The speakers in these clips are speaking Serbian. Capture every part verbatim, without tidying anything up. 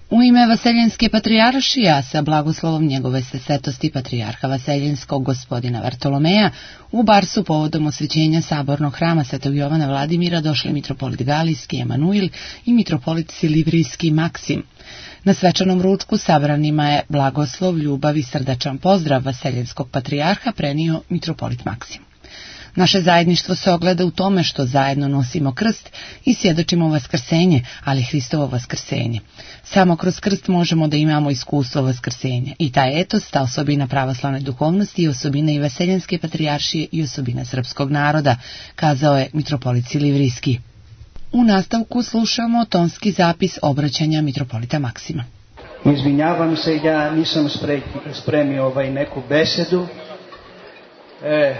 U ime Vaseljenske patrijaršija sa blagoslovom njegove se svetosti patrijarha Vaseljenskog gospodina Vartolomeja u Barsu povodom osvećenja sabornog hrama Svetog Jovana Vladimira došli mitropolit Galijski Emanuil i mitropolit Silivrijski Maksim. Na svečanom ručku sabranima je blagoslov, ljubav i srdačan pozdrav Vaseljenskog patrijarha prenio mitropolit Maksim. Naše zajedništvo se ogleda u tome što zajedno nosimo krst i svjedočimo vaskrsenje, ali Hristovo vaskrsenje. Samo kroz krst možemo da imamo iskustvo vaskrsenja. I taj etos, ta osobina pravoslavne duhovnosti i osobina i Vaseljenske patrijaršije i osobina srpskog naroda, kazao je mitropolit Silivrijski. U nastavku slušamo tonski zapis obraćanja mitropolita Maksima. Izvinjavam se, ja nisam spremio ovaj neku besedu. E,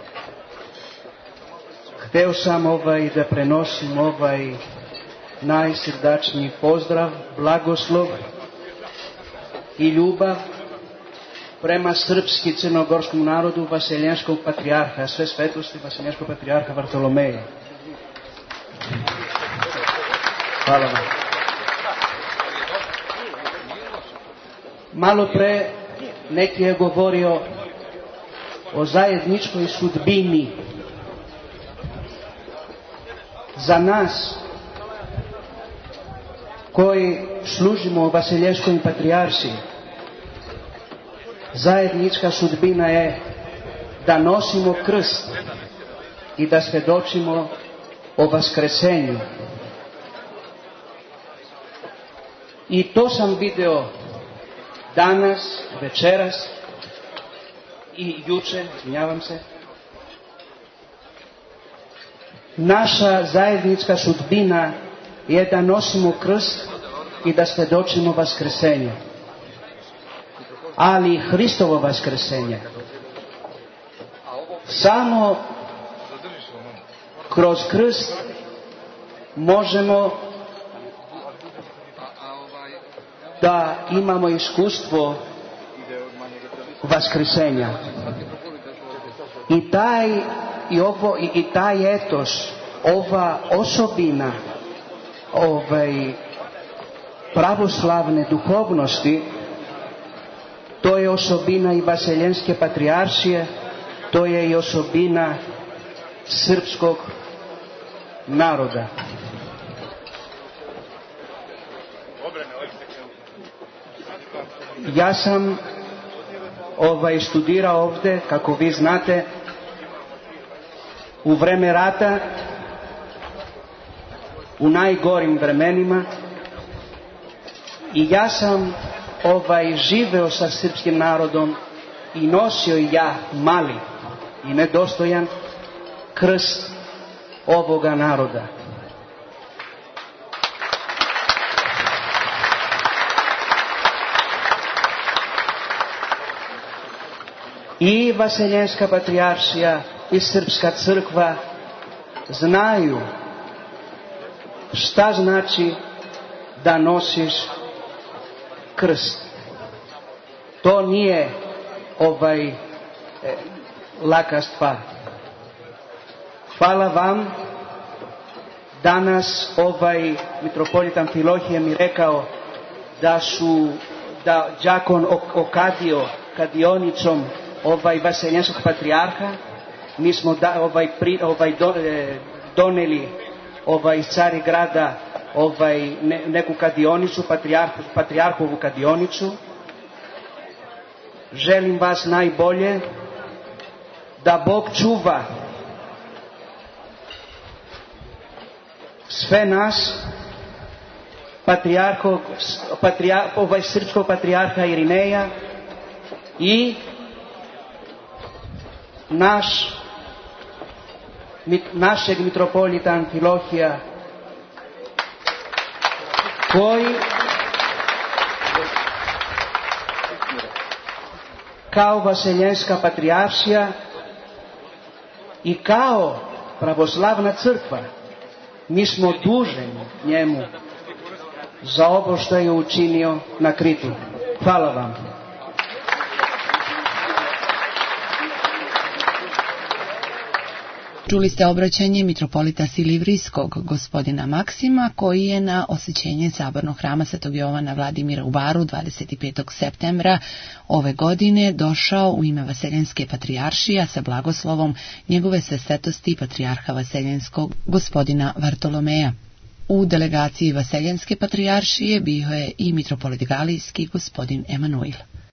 hteo sam ovaj da prenosim ovaj najsrdačniji pozdrav, blagoslov i ljubav prema srpski crnogorskom narodu Vaseljenskog patrijarha, sve svetosti Vaseljenskog patrijarha Vartolomeja. Hvala vam. Malo pre neki je govorio o zajedničkoj sudbini. Za nas koji služimo Vaseljenskoj patrijaršiji, zajednička sudbina je da nosimo krst i da svjedočimo o vaskresenju. I to sam video danas, večeras i juče, izvinjavam se. Naša zajednička sudbina je da nosimo krst i da svjedočimo vaskresenje. Ali Hristovo vaskresenje samo kroz krst možemo da imamo iskustvo vaskresenja. I taj i ovo i, i taj etos, ova osobina ovaj pravoslavne duhovnosti, to je osobina i Vaseljenske patrijaršije, to je i osobina srpskog naroda. Ja sam ovaj studirao ovdje, kako vi znate, u vreme rata, u najgorim vremenima, i ja sam ovaj živeo sa srpskim narodom i nosio ja mali i nedostojan krst ovoga naroda. I Vaseljenska patrijaršija i Srpska crkva znaju šta znači da nosiš krst. To nije ovaj e, laka stvar. Hvala vam. Danas ovaj mitropolit Amfilohije mi rekao da su da đakon okadio kadionicom ovaj Vaseljenskog patrijarha. Mi smo da, ovaj, pri, ovaj do, e, doneli ovaj iz Carigrada ovaj ne, neku kadionicu, patrijarh, patrijarhovu kadionicu. Želim vas najbolje, da Bog čuva sve nas, patrijarhov, patrijar, ovaj srpskog patrijarha Irineja i naš našeg mitropolita Amfilohija, koji kao Vaseljenska patrijaršija i kao pravoslavna crkva mi smo dužni njemu za ovo što je učinio na Kritu. Hvala vam. Čuli ste obraćanje mitropolita Silivrijskog gospodina Maksima, koji je na osvećenje sabornog hrama Svetog Jovana Vladimira u Baru dvadeset petog septembra ove godine došao u ime Vaseljenske patrijaršije sa blagoslovom njegove svetosti patrijarha Vaseljenskog gospodina Vartolomeja. U delegaciji Vaseljenske patrijaršije bio je i mitropolit Galijski gospodin Emanuil.